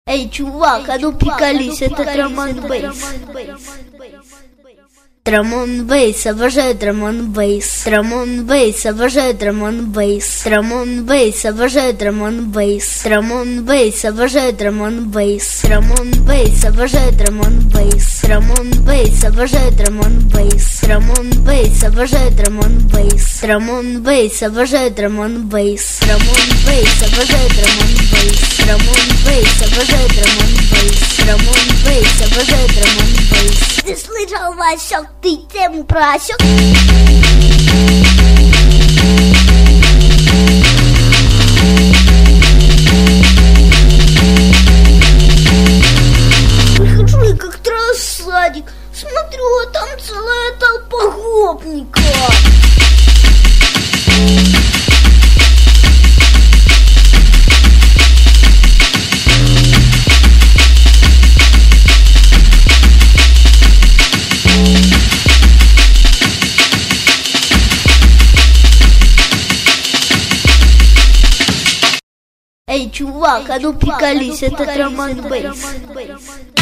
Эй, чувак, а ну приколись, это драм-н-бейс. Драм-н-бейс, обожаю драм-н-бейс. Драм-н-бейс, обожаю драм-н-бейс. Драм-н-бейс, обожаю драм-н-бейс. Драм-н-бейс, обожаю драм-н-бейс. Драм-н-бейс, обожаю драм-н-бейс. Драм-н-бейс, обожаю драм-н-бейс. Драм-н-бейс, обожаю драм-н-бейс. Драм-н-бейс, обожаю драм-н-бейс. Драм-н-бейс, обожаю драм-н-бейс. Драм-н-бейс, обожаю драм-н-бейс. Драм-н-бейс, обожаю драм-н-бейс. Ты слышал, Васек, ты тему просек? Прихожу я как-то раз в садик, смотрю, а там целая толпа гопников. Эй, чувак, а ну приколись, это драм-н-бейс.